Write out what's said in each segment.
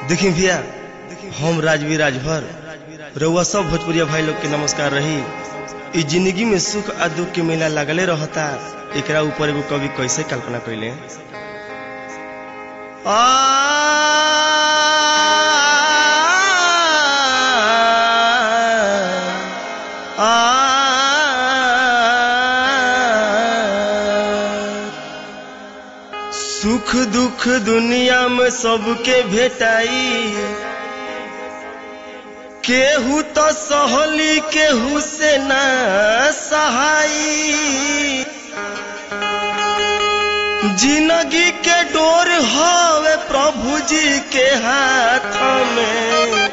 देखी भैया, हम राजवीर राजभर रउआ सब भोजपुरिया भाई लोग के नमस्कार रही। इस जिंदगी में सुख आ दुख के मेला लगले रहता, एकरा ऊपर एगो कवि कैसे कल्पना कैले। सुख दुख दुनिया में सबके भेटाई, केहू तो सहली केहू से ना सहाई। जिंदगी के डोर हवे प्रभु जी के हाथ में,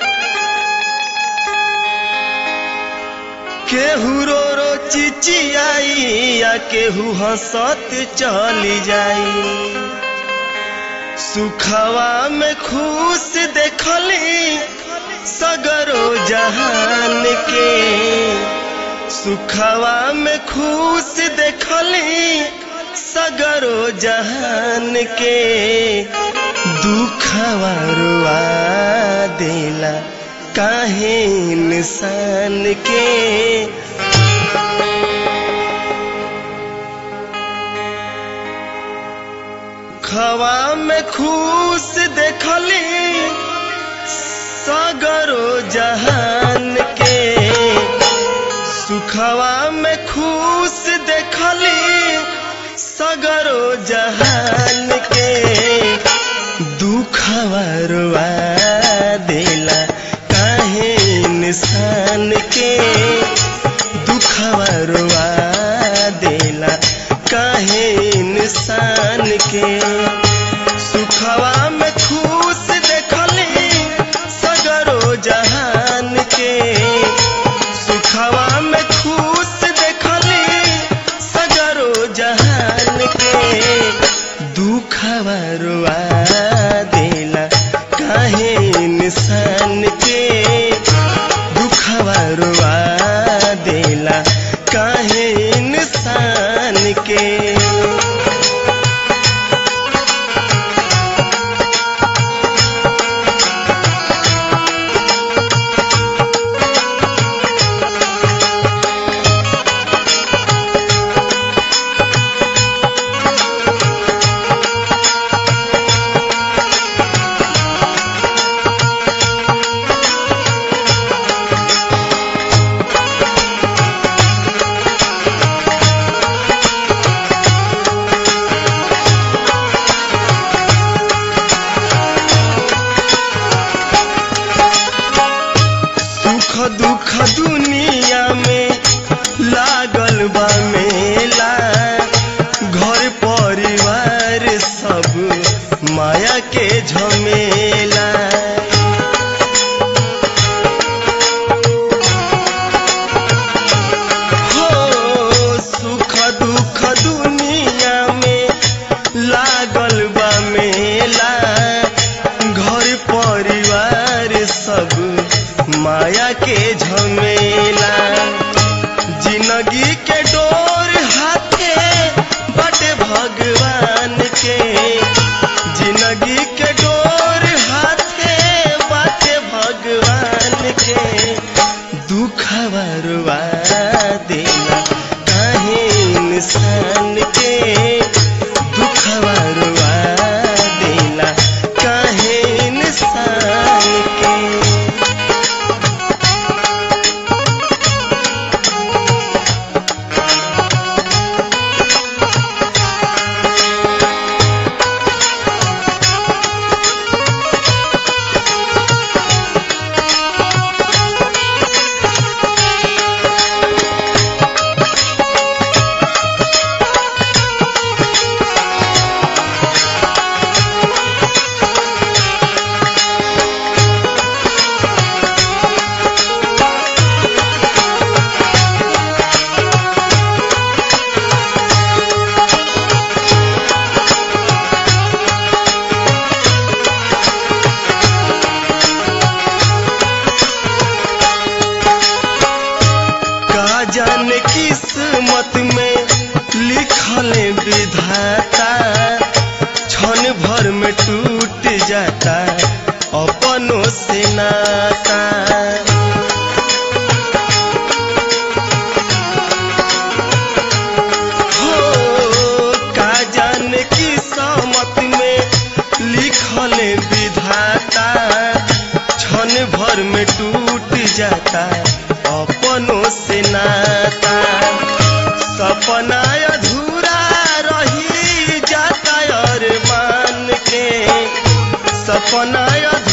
केहू रो रो चिचियाई या केहू हंसत चली जाई। सुखवा में खुश देखली सगरो जहान के, सुखवा में खुश देखली सगरो जहान के। दुखवा रुआ देला काहे इंसान के। सुखवा में खुश देखली सगरो जहान के, सुखवा में खुश देखली सगरो जहान के। दुखवा रुआ देला काहे इंसान के, दुखवा रुआ देला काहे इंसान के। सुखवा में खुश देखली सगरो जहान के, सुखवा में खुश देखली सगरो जहान के। दुखवा रुआ देला काहे इंसान के, दुखवा रुआ देला काहे इंसान के। दुख दुनिया में लागल बा मेला, घर परिवार सब माया के झमेला। हो सुख दुख दुनिया में लागल बा मेला, घर परिवार सब माया के झमेला। जिंदगी के डोर हाथे बाटे भगवान के, जिंदगी के डोर हाथे बाटे भगवान के। दुखवा रुआ देला काहे इंसान के, दुखवा रुआ देला काहे इंसान के। जाने किस्मत में लिखल विधाता, क्षण भर में टूट जाता। अपनों से नाता। विधाता क्षण भर में टूट जाता अपनों से नाता। सपना अधूरा रही जाता अरमान के, सपना